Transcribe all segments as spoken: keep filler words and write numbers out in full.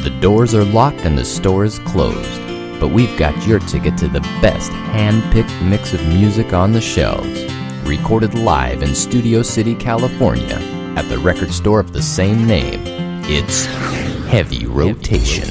The doors are locked and the store is closed, but we've got your ticket to the best hand-picked mix of music on the shelves. Recorded live in Studio City, California, at the record store of the same name. It's Heavy Rotation.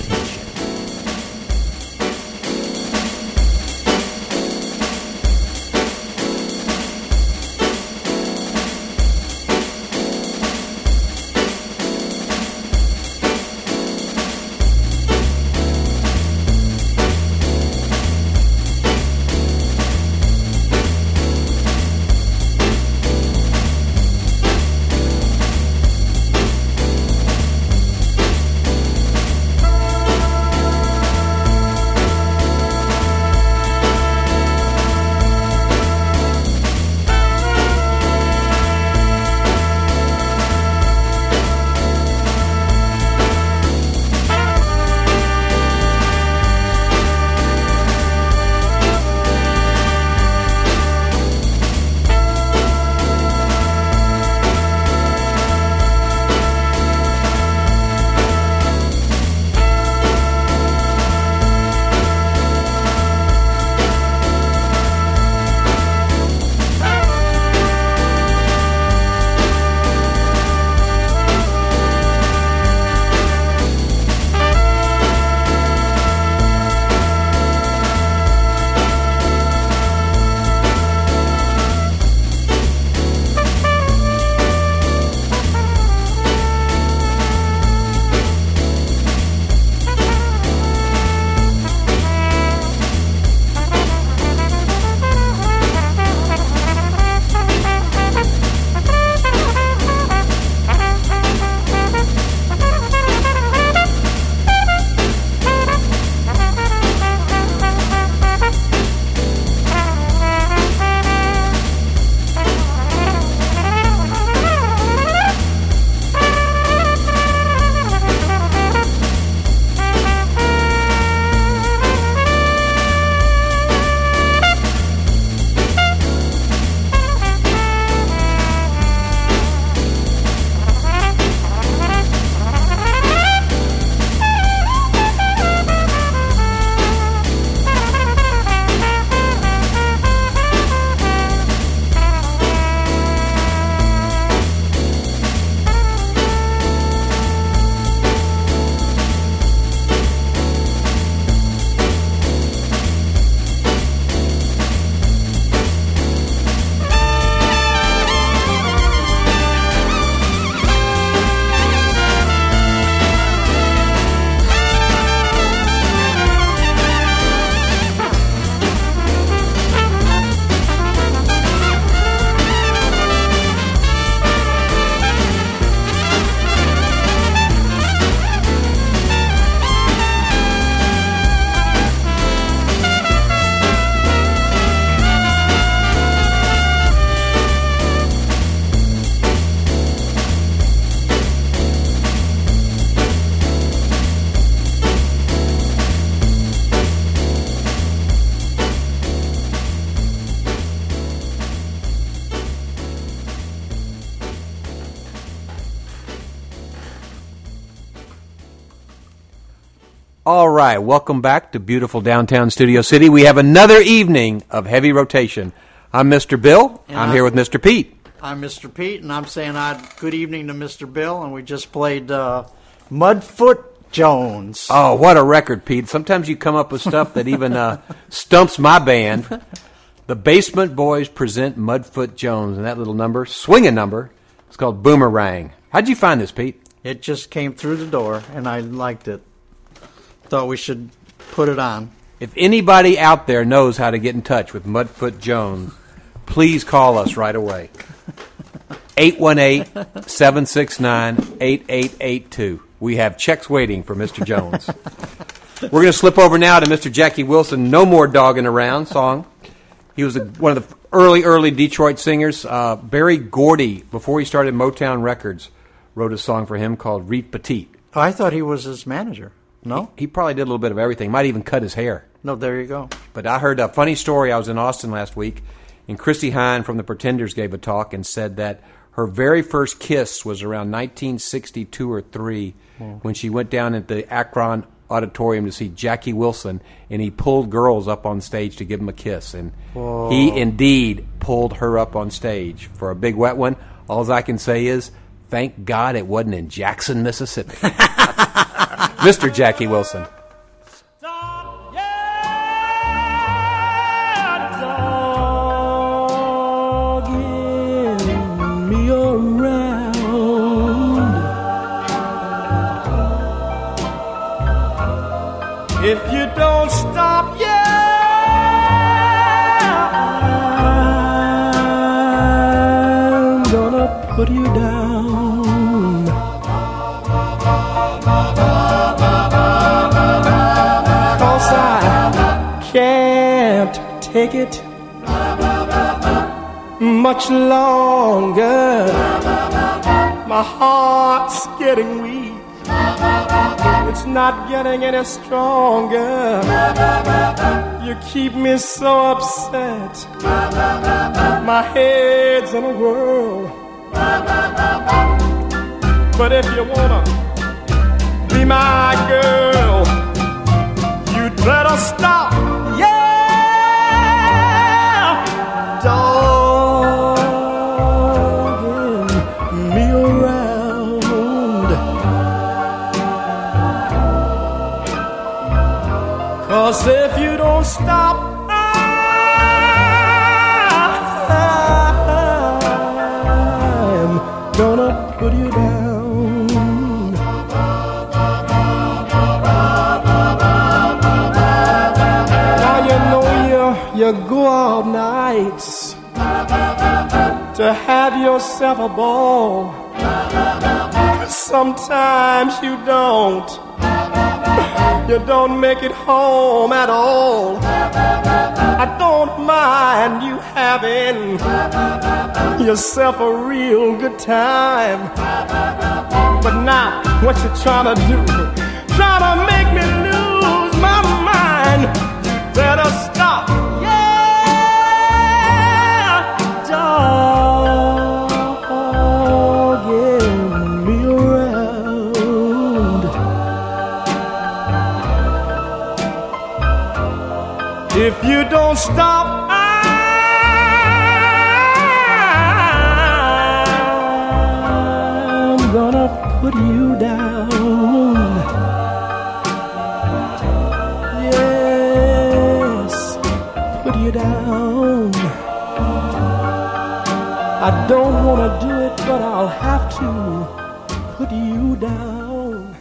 All right, welcome back to beautiful downtown Studio City. We have another evening of Heavy Rotation. I'm Mister Bill. I'm, I'm here with Mister Pete. I'm Mister Pete, and I'm saying I'd, good evening to Mister Bill, and we just played uh, Mudfoot Jones. Oh, what a record, Pete. Sometimes you come up with stuff that even uh, stumps my band. The Basement Boys present Mudfoot Jones, and that little number, swinging number, it's called Boomerang. How'd you find this, Pete? It just came through the door, and I liked it. Thought we should put it on. If anybody out there knows how to get in touch with Mudfoot Jones, please call us right away. eight one eight, seven six nine, eight eight eight two. We have checks waiting for Mister Jones. We're going to slip over now to Mister Jackie Wilson, No More Dogging Around song. He was a, one of the early, early Detroit singers. Uh, Barry Gordy, before he started Motown Records, wrote a song for him called Reef Petite. Oh, I thought he was his manager. No? He, he probably did a little bit of everything. Might even cut his hair. No, there you go. But I heard a funny story. I was in Austin last week, and Christy Hine from the Pretenders gave a talk and said that Her very first kiss was around nineteen sixty-two or three mm. when she went down at the Akron Auditorium to see Jackie Wilson, and he pulled girls up on stage to give them a kiss. And Whoa. He indeed pulled her up on stage for a big wet one. All I can say is, thank God it wasn't in Jackson, Mississippi. Mister Jackie Wilson. Stop, yeah, dogging me around. If you don't stop, yeah, I'm gonna put you down. Cause I can't take it much longer. My heart's getting weak. It's not getting any stronger. You keep me so upset. My head's in a whirl. But if you wanna be my girl, you'd better stop. Yeah, dogging me around. 'Cause if you don't stop, I'm gonna put you down. Now you know you, you go out nights to have yourself a ball. Sometimes you don't. You don't make it home at all. I don't mind you having yourself a real good time. But now, what you trying to do? Trying to make me lose my mind. You better stop. Yeah, dogging me around. If you don't stop, I'm gonna put you down. Yes, put you down. I don't wanna do it, but I'll have to put you down.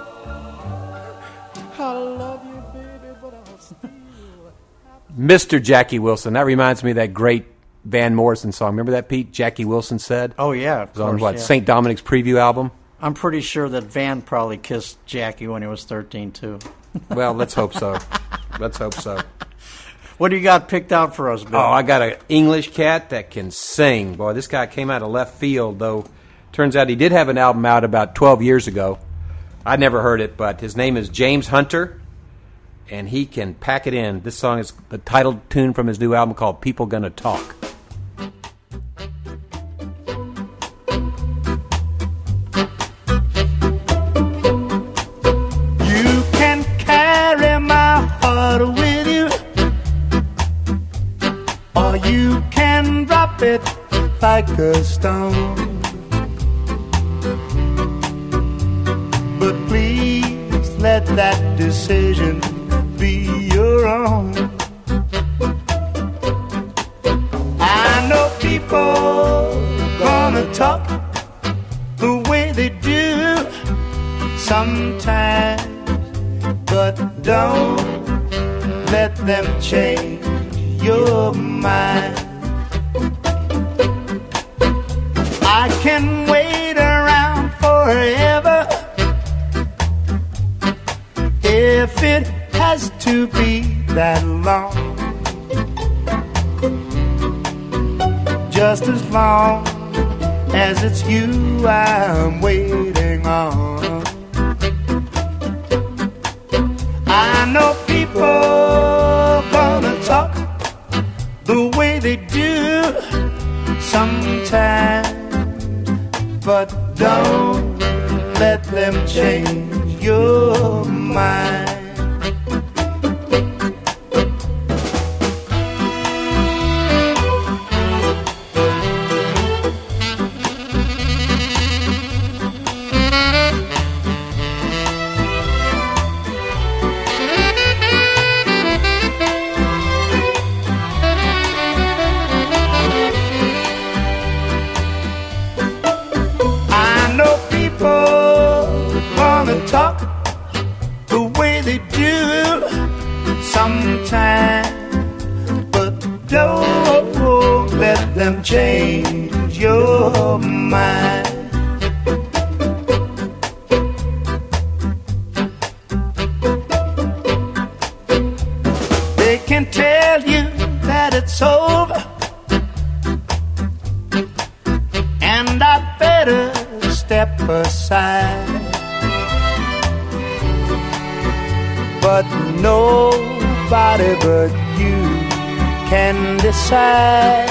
I love you, baby, but I'll still. Mister Jackie Wilson. That reminds me of that great Van Morrison song. Remember that, Pete? Jackie Wilson Said? Oh, yeah. It was on, course, what, yeah. Saint Dominic's preview album? I'm pretty sure that Van probably kissed Jackie when he was thirteen, too. Well, let's hope so. Let's hope so. What do you got picked out for us, Bill? Oh, I got an English cat that can sing. Boy, this guy came out of left field, though. Turns out he did have an album out about twelve years ago. I never heard it, but his name is James Hunter, and he can pack it in. This song is the title tune from his new album called People Gonna Talk. You can carry my heart with you, or you can drop it like a stone. But please let that decision be your own. I know people gonna talk the way they do sometimes, but don't let them change your mind. I can wait around forever if it has to be that long, just as long as it's you I'm waiting on. I know people gonna talk the way they do sometimes, but don't let them change your mind. Talk the way they do sometimes, but don't let them change your mind. They can tell you that it's over, and I better step aside. But nobody but you can decide.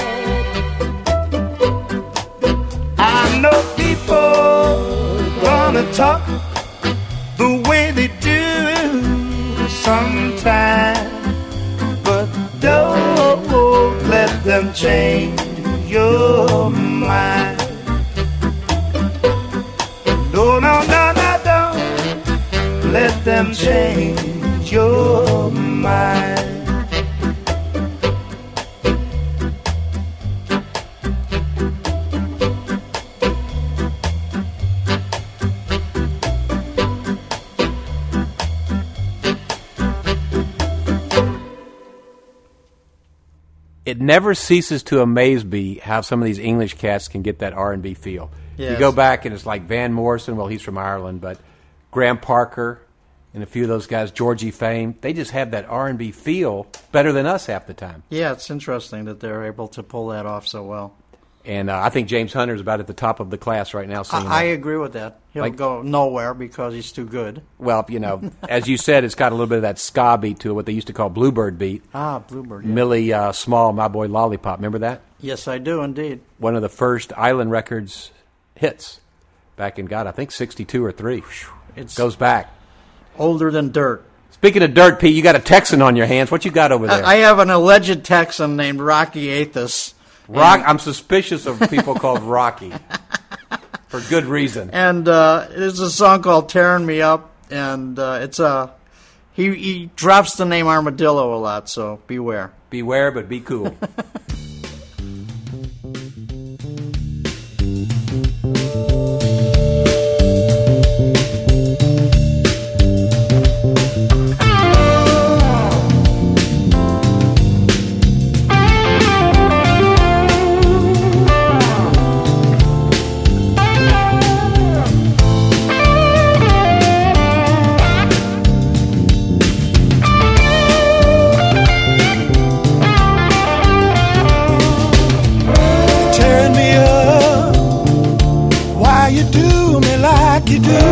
I know people gonna talk the way they do sometimes, but don't let them change your mind. No, no, no, no, don't let them change your mind. It never ceases to amaze me how some of these English cats can get that R and B feel. Yes. You go back and it's like Van Morrison, well, he's from Ireland, but Graham Parker and a few of those guys, Georgie Fame, they just have that R and B feel better than us half the time. Yeah, it's interesting that they're able to pull that off so well. And uh, I think James Hunter's about at the top of the class right now. Singing I, I that. agree with that. He'll Like- go nowhere because he's too good. Well, you know, as you said, it's got a little bit of that ska beat to it, what they used to call Bluebird beat. Ah, Bluebird. Yeah. Millie uh, Small, My Boy Lollipop, remember that? Yes, I do indeed. One of the first Island Records hits back in, God, I think sixty-two or three. It's Goes back. older than dirt. Speaking of dirt, Pete, you got a Texan on your hands. What you got over there? I, I have an alleged Texan named Rocky Athos. Rock. I'm suspicious of people called Rocky for good reason. And uh, there's a song called "Tearing Me Up," and uh, it's a he he drops the name Armadillo a lot, so beware. Beware, but be cool. Tearing me up, why you do me like you do?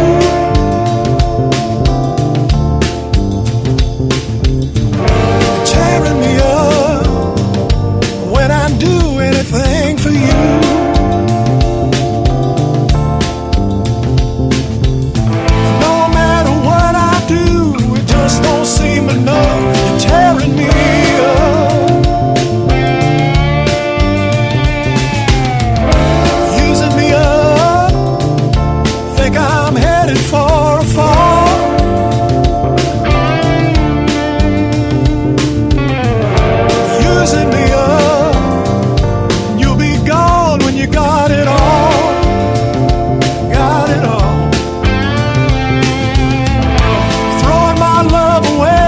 Tearing me up when I do anything for you. No matter what I do, it just don't seem enough. You're tearing me up. Using me up, think I'm headed for a fall. Using me up, you'll be gone when you got it all. Got it all. Throwing my love away.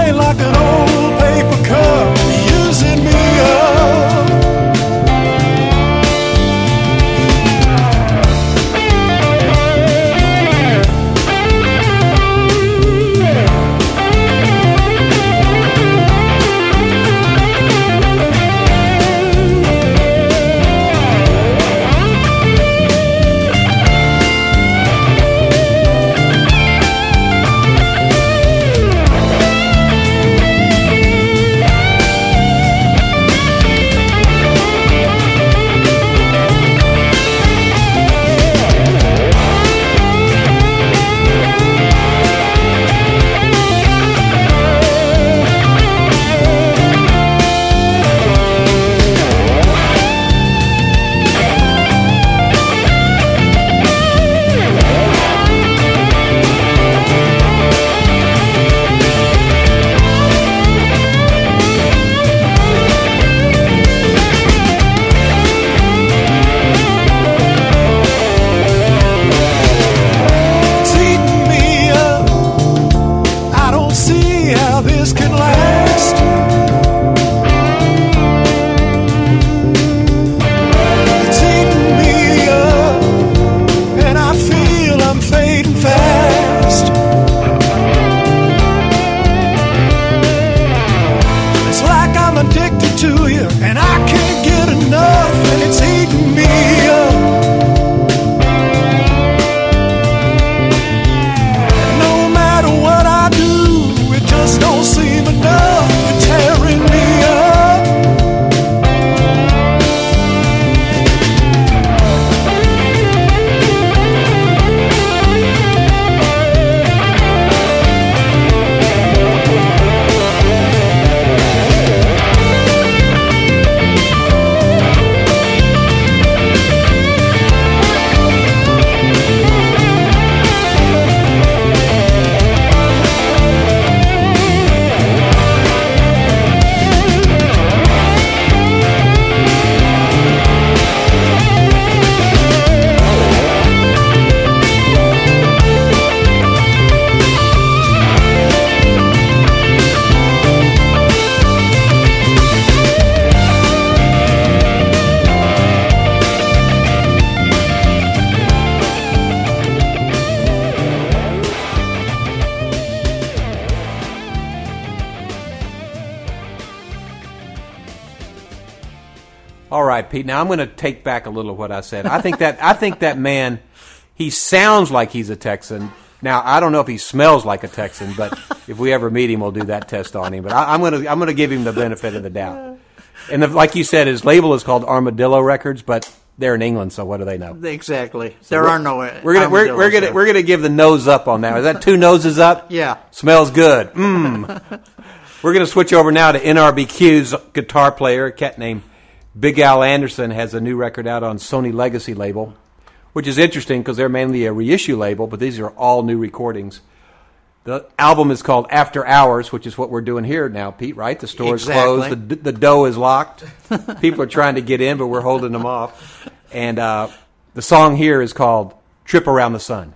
All right, Pete. Now I'm going to take back a little of what I said. I think that I think that man, he sounds like he's a Texan. Now I don't know if he smells like a Texan, but if we ever meet him, we'll do that test on him. But I, I'm going to I'm going to give him the benefit of the doubt. And the, like you said, his label is called Armadillo Records, but they're in England, so what do they know? Exactly. There are no. We're gonna we're, we're gonna we're gonna give the nose up on that. Is that two noses up? Yeah. Smells good. Mmm. We're gonna switch over now to N R B Q's guitar player, a cat named Big Al Anderson, has a new record out on Sony Legacy label, which is interesting because they're mainly a reissue label, but these are all new recordings. The album is called After Hours, which is what we're doing here now, Pete, right? The store is Exactly. closed. The, the dough is locked. People are trying to get in, but we're holding them off. And uh, the song here is called Trip Around the Sun.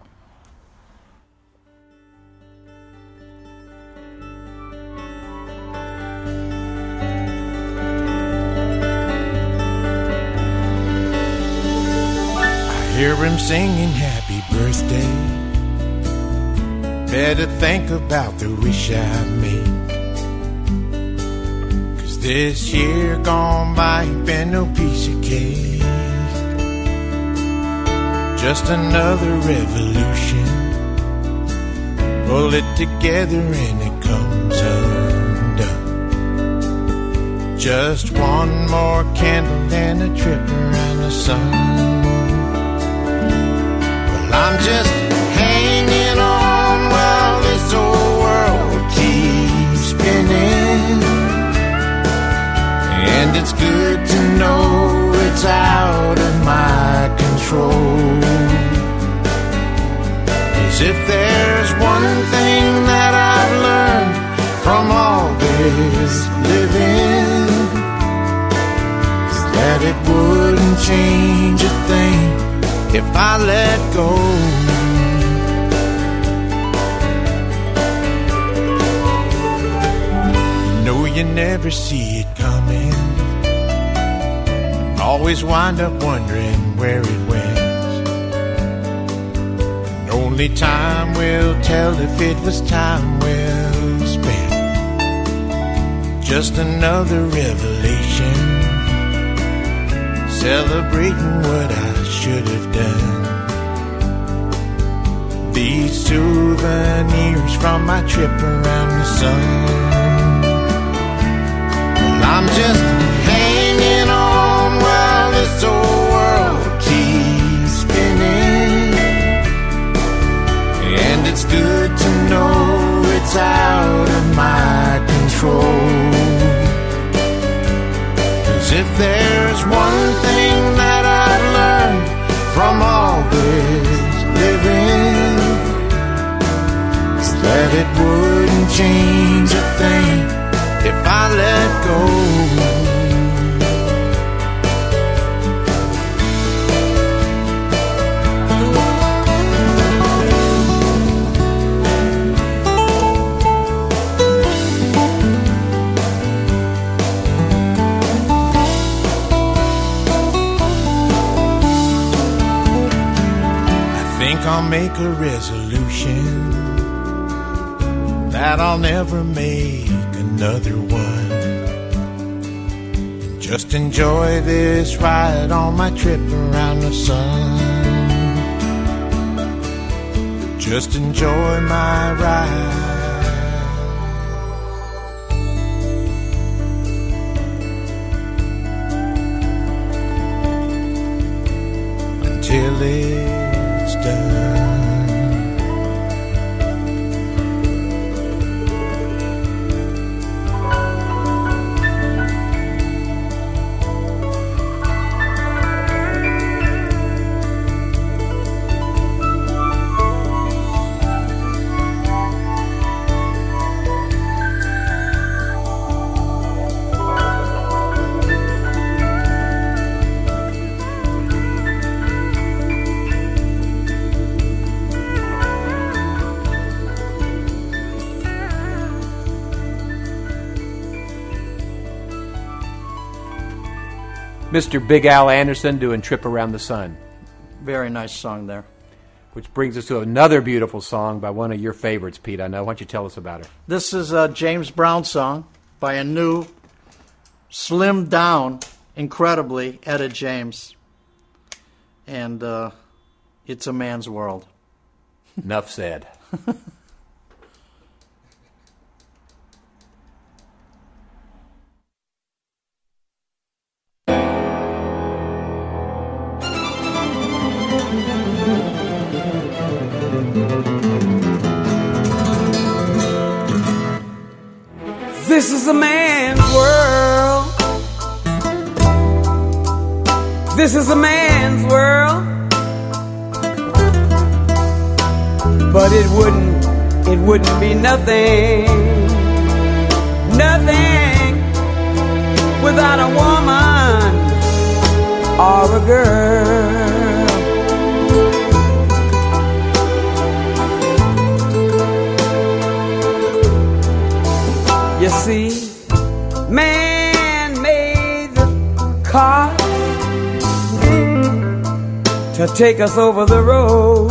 I hear him singing happy birthday. Better think about the wish I made. Cause this year gone by ain't been no piece of cake. Just another revolution. Pull it together and it comes undone. Just one more candle and a trip around the sun. Well, I'm just hanging on while this old world keeps spinning. And it's good to know it's out of my control. 'Cause if there's one thing that I've learned from all this living, is that it wouldn't change a thing if I let go. You know you never see it coming. Always wind up wondering where it went. And only time will tell if it was time well spent. Just another revelation, celebrating what I should have done. These souvenirs from my trip around the sun. Well, I'm just hanging on while this old world keeps spinning. And it's good to know it's out of my control. 'Cause if there's one thing that I've learned from all this living, it's that it wouldn't change a thing if I let go. I'll make a resolution that I'll never make another one. Just enjoy this ride on my trip around the sun. Just enjoy my ride until it's done. Mister Big Al Anderson doing Trip Around the Sun. Very nice song there. Which brings us to another beautiful song by one of your favorites, Pete, I know. Why don't you tell us about her? This is a James Brown song by a new, slimmed down incredibly, Etta James. And uh, it's a man's world. Enough said. This is a man's world. This is a man's world. But it wouldn't, it wouldn't be nothing, nothing without a woman or a girl. You see, man made the car to take us over the road.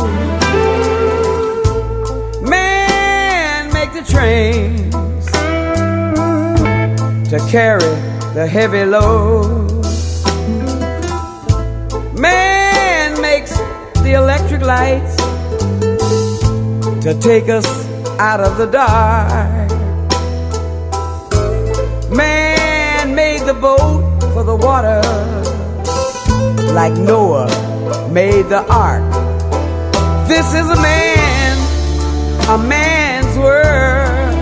Man make the trains to carry the heavy load. Man makes the electric lights to take us out of the dark. Man made the boat for the water, like Noah made the ark. This is a man, a man's world.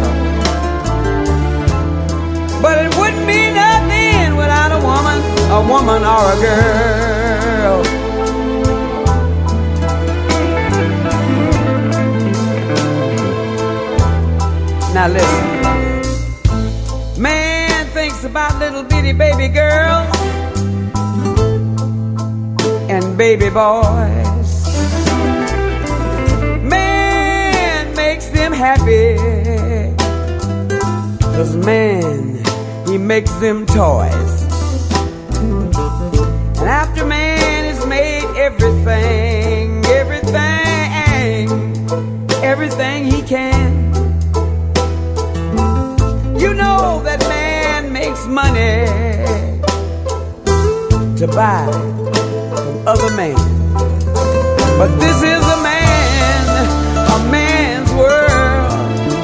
But it wouldn't be nothing without a woman, a woman or a girl. Now listen, man thinks about little bitty baby girls and baby boys. Man makes them happy, 'cause man, he makes them toys. And after man has made everything, everything, everything he can, you know that man makes money to buy from other men. But this is a man, a man's world.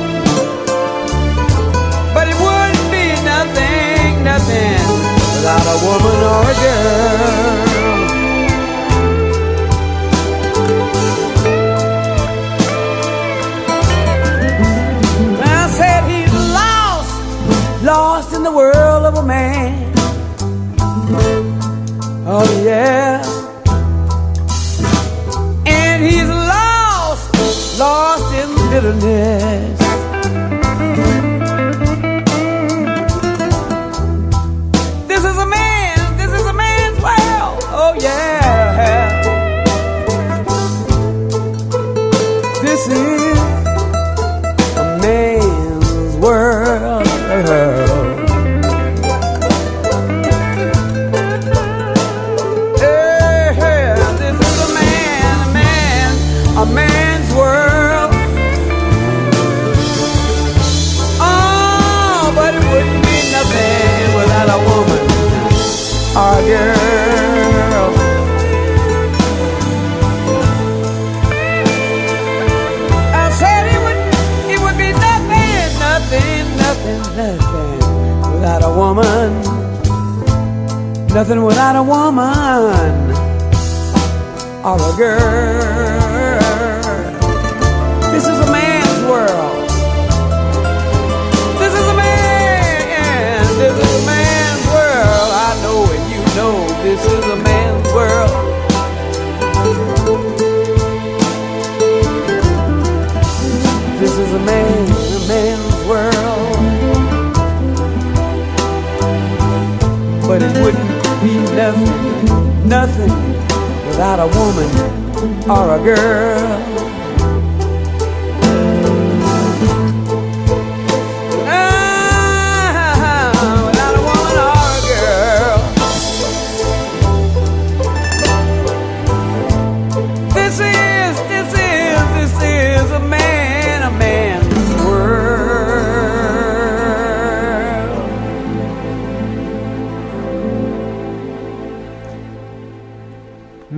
But it wouldn't be nothing, nothing without a woman or a girl. I said he's lost, lost in the world of a man. Oh yeah. And he's lost, lost in bitterness. This is a man, this is a man's world. Oh yeah. This is a man's world. A man's world. Oh, but it wouldn't be nothing without a woman or a girl. I said it would, it would be nothing, nothing, nothing, nothing without a woman. Nothing without a woman or a girl. This is a man's world. This is a man. This is a man's world. I know and you know this is a man's world. This is a man, a man's world. But it wouldn't be nothing, nothing without a woman or a girl.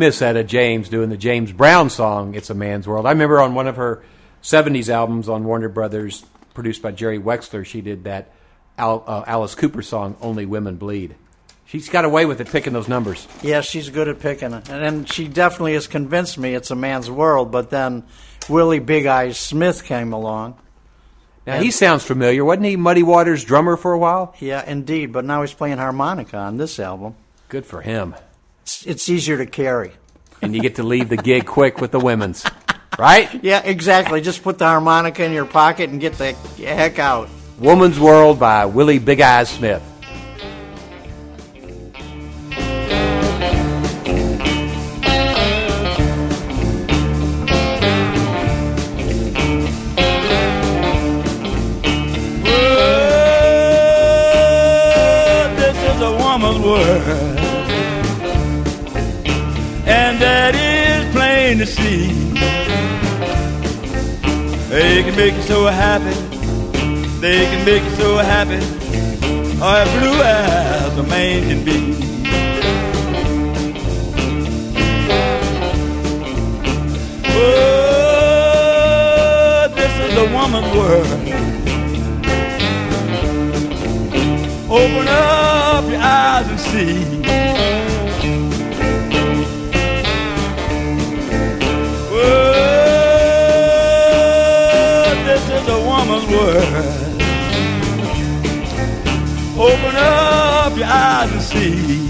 miss Etta James doing the James Brown song, It's a Man's World. I remember on one of her seventies albums on Warner Brothers, produced by Jerry Wexler, she did that Al, uh, Alice Cooper song, Only Women Bleed. She's got away with it picking those numbers. Yeah, she's good at picking it. And then she definitely has convinced me it's a man's world, but then Willie Big Eyes Smith came along. Now, he sounds familiar. Wasn't he Muddy Waters' drummer for a while? Yeah, indeed, but now he's playing harmonica on this album. Good for him. It's, it's easier to carry. And you get to leave the gig quick with the women's, right? Yeah, exactly. Just put the harmonica in your pocket and get the heck out. Woman's World by Willie Big Eyes Smith. World, and that is plain to see. They can make you so happy, they can make you so happy, or blue as a man can be. Oh, this is a woman's world. Open up your eyes and see. Well, this is a woman's world. Open up your eyes and see.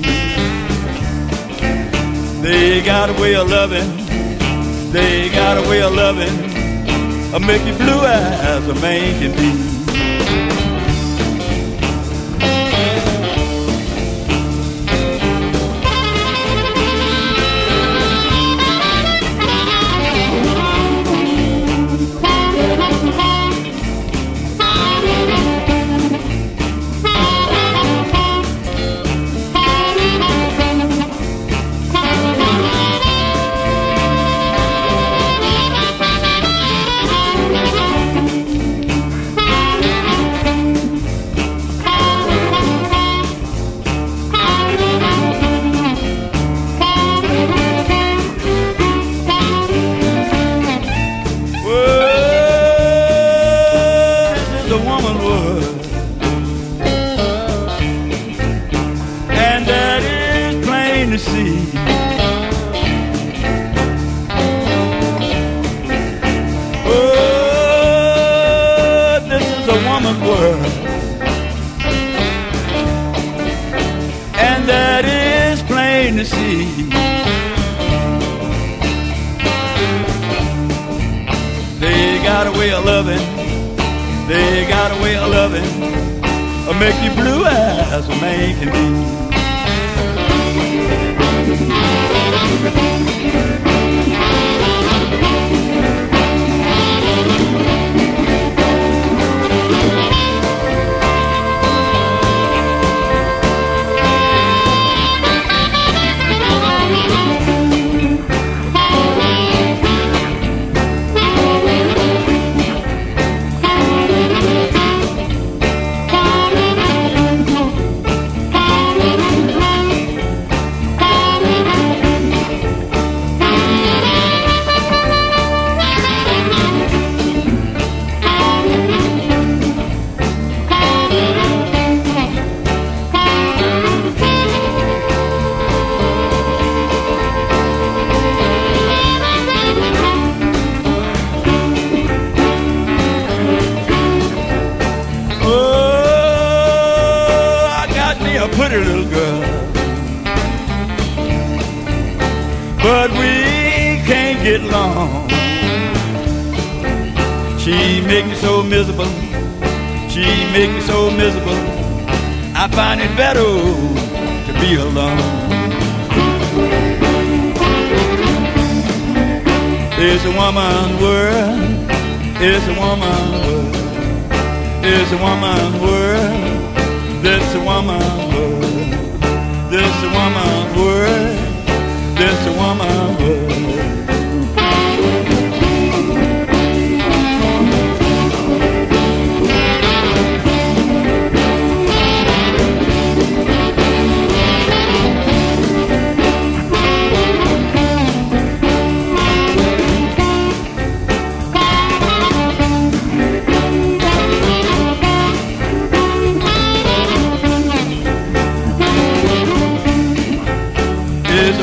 They got a way of loving. They got a way of loving. A make you blue as a man can be.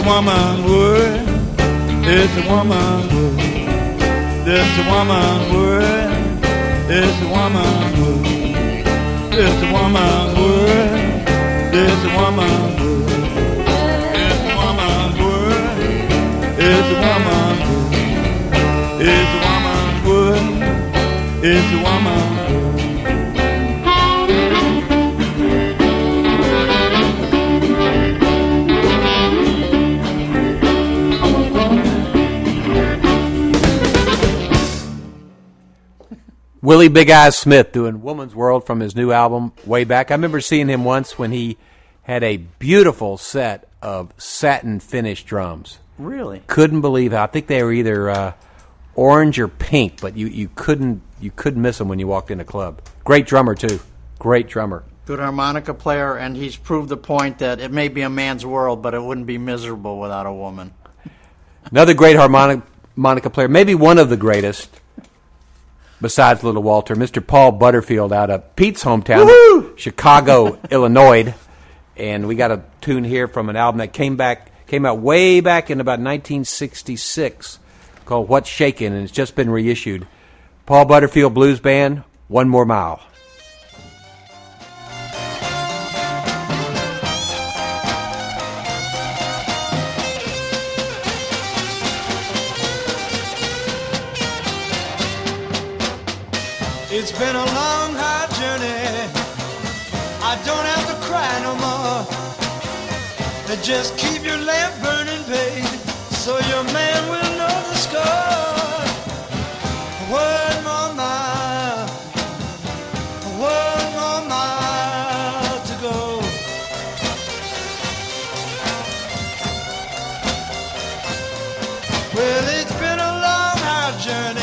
woman's world. It's a woman's world. It's a woman's world. It's a woman's world. It's a woman's world. It's a woman's world. It's a woman's world. It's a woman's world. It's a woman's world. It's a woman's world. Willie Big Eyes Smith doing Woman's World from his new album way back. I remember seeing him once when he had a beautiful set of satin finished drums. Really? Couldn't believe how. I think they were either uh, orange or pink, but you, you couldn't you couldn't miss them when you walked in a club. Great drummer, too. Great drummer. Good harmonica player, and he's proved the point that it may be a man's world, but it wouldn't be miserable without a woman. Another great harmonica, harmonica player, maybe one of the greatest, besides Little Walter, Mister Paul Butterfield out of Pete's hometown, Woo-hoo! Chicago, Illinois. And we got a tune here from an album that came back, came out way back in about nineteen sixty-six called What's Shakin', and it's just been reissued. Paul Butterfield Blues Band, One More Mile. It's been a long, hard journey. I don't have to cry no more. Just keep your lamp burning, babe, so your man will know the score. One more mile, one more mile to go. Well, it's been a long, hard journey.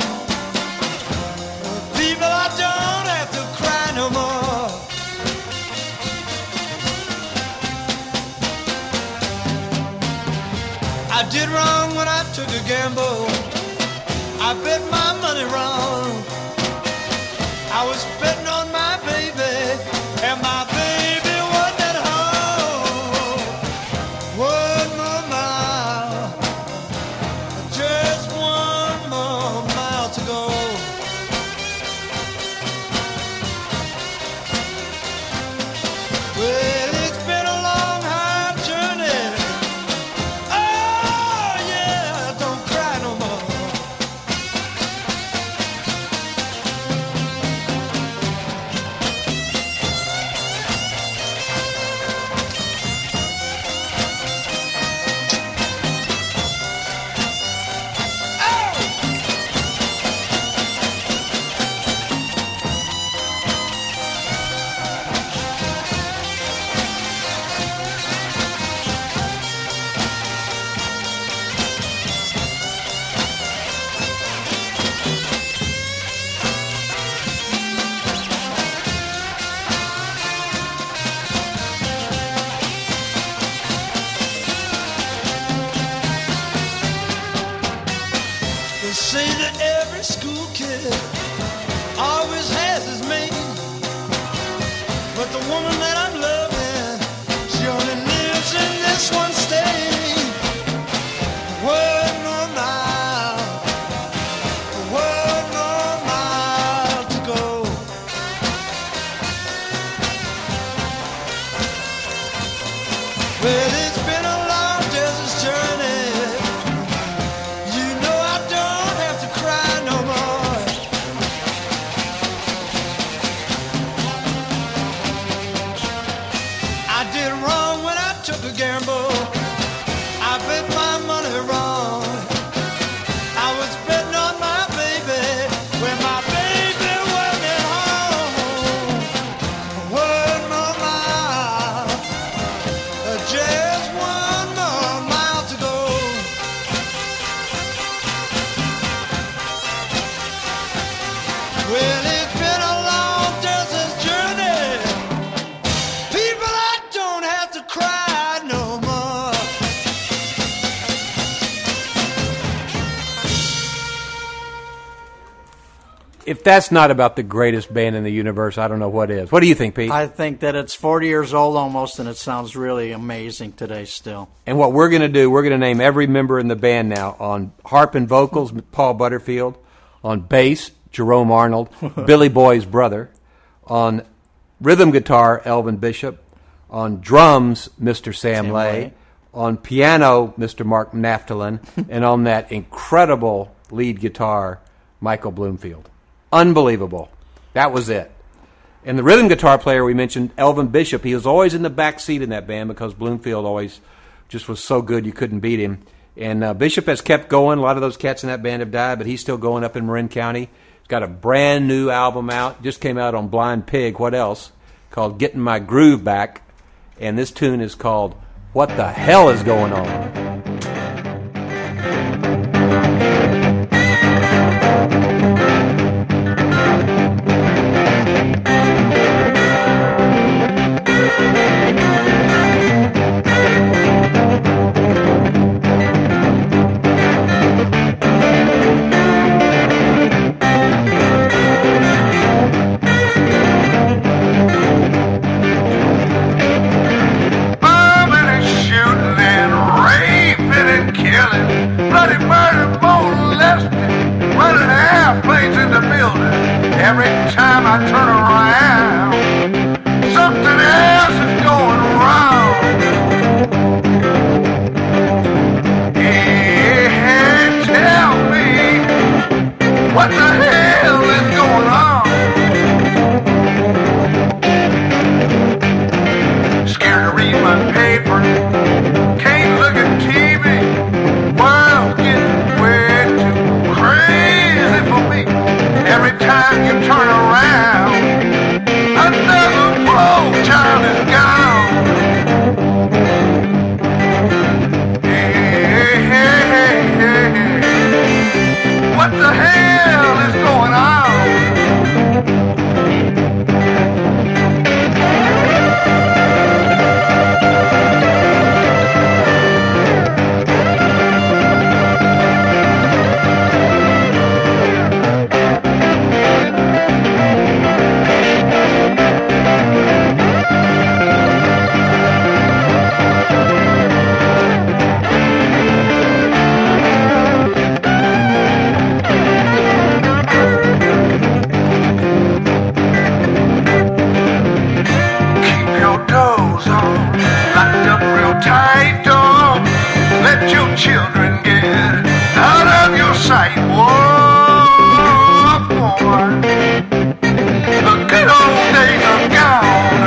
I did wrong when I took a gamble. I bet my money wrong. I was betting on my baby, and my baby wasn't at home. One more mile, just one more mile to go. Well, it's been a long, hard journey. if that's not about the greatest band in the universe, I don't know what is. What do you think, Pete? I think that it's forty years old almost, and it sounds really amazing today still. And what we're going to do, we're going to name every member in the band now. On harp and vocals, Paul Butterfield. On bass, Jerome Arnold, Billy Boy's brother. On rhythm guitar, Elvin Bishop. On drums, Mister Sam, Sam Lay. Lay. On piano, Mister Mark Naftalin. And on that incredible lead guitar, Michael Bloomfield. Unbelievable. That was it. And the rhythm guitar player we mentioned, Elvin Bishop, he was always in the back seat in that band because Bloomfield always just was so good you couldn't beat him. And uh, Bishop has kept going. A lot of those cats in that band have died, but he's still going up in Marin County. He's got a brand new album out. Just came out on Blind Pig. What else? Called Getting My Groove Back. And this tune is called What the Hell Is Going On? Every time I turn around, something else is going wrong. Hey, tell me, what the hell is going on? Scared to read my paper, can't look at T V. World's getting way too crazy for me. Every time you turn around, another poor child is gone. Hey, hey, hey, hey, hey. What the hell is going on? Children get out of your sight. Whoa, boy, the good old days are gone.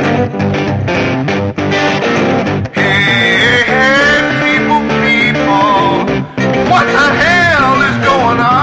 Hey, hey, people, people, what the hell is going on?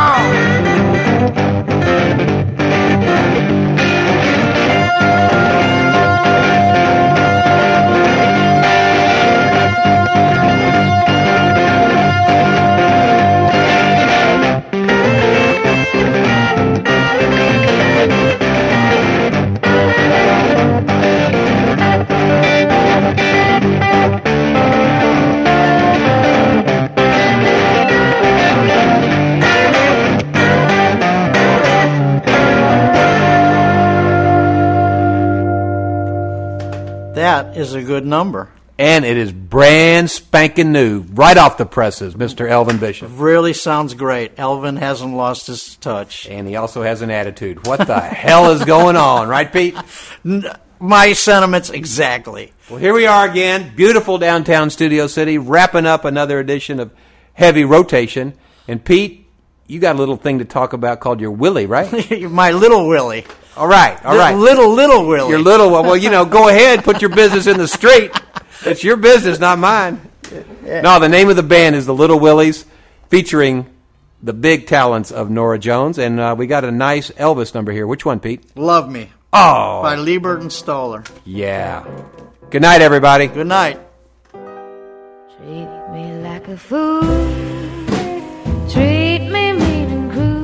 That is a good number. And it is brand spanking new, right off the presses, Mister Elvin Bishop. Really sounds great. Elvin hasn't lost his touch. And he also has an attitude. What the hell is going on, right, Pete? My sentiments exactly. Well, here we are again, beautiful downtown Studio City, wrapping up another edition of Heavy Rotation. And Pete, you got a little thing to talk about called your Willie, right? My little Willie. All right, all right. Little, little Willie. Your little one. Well, you know, go ahead, put your business in the street. It's your business, not mine. Yeah. No, the name of the band is the Little Willies, featuring the big talents of Norah Jones. And uh, we got a nice Elvis number here. Which one, Pete? Love Me. Oh. By Liebert and Stoller. Yeah. Good night, everybody. Good night. Treat me like a fool. Treat me mean and cruel.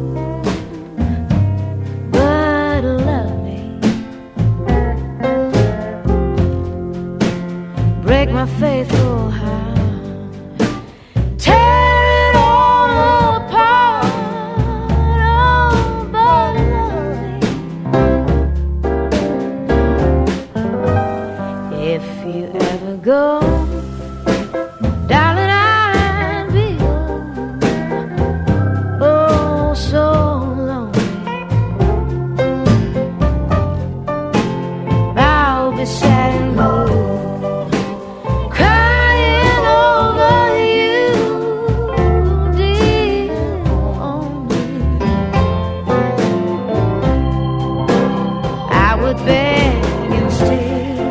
But love me. Break my faithful heart. Tear it all apart. Oh, but would beg and steal.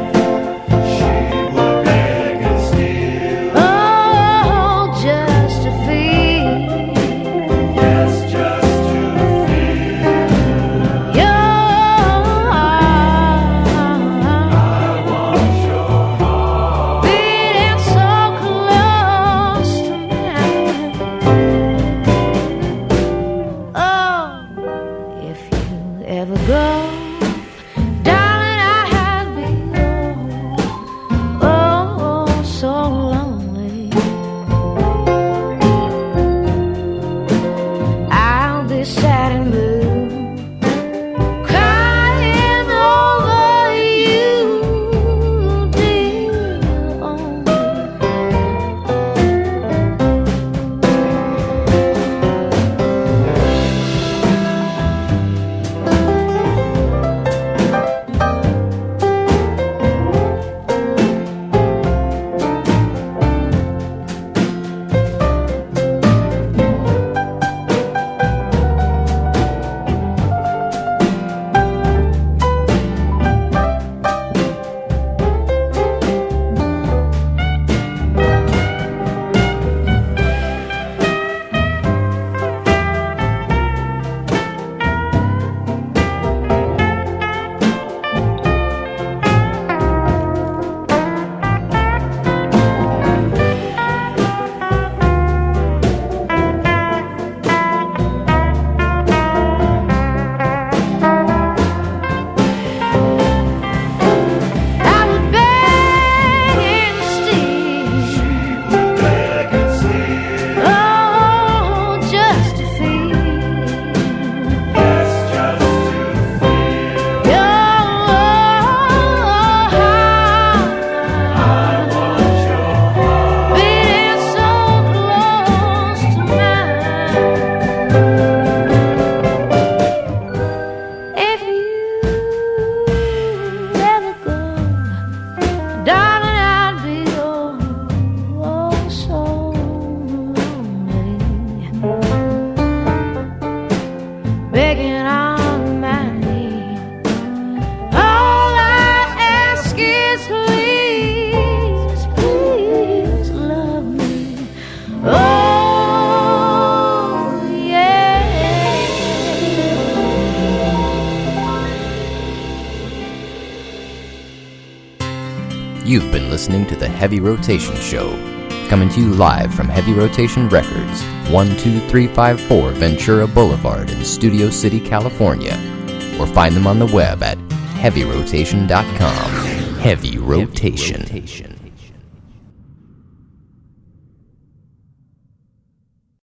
You've been listening to The Heavy Rotation Show, coming to you live from Heavy Rotation Records, one two three five four Ventura Boulevard in Studio City, California, or find them on the web at heavy rotation dot com. Heavy Rotation. Heavy Rotation.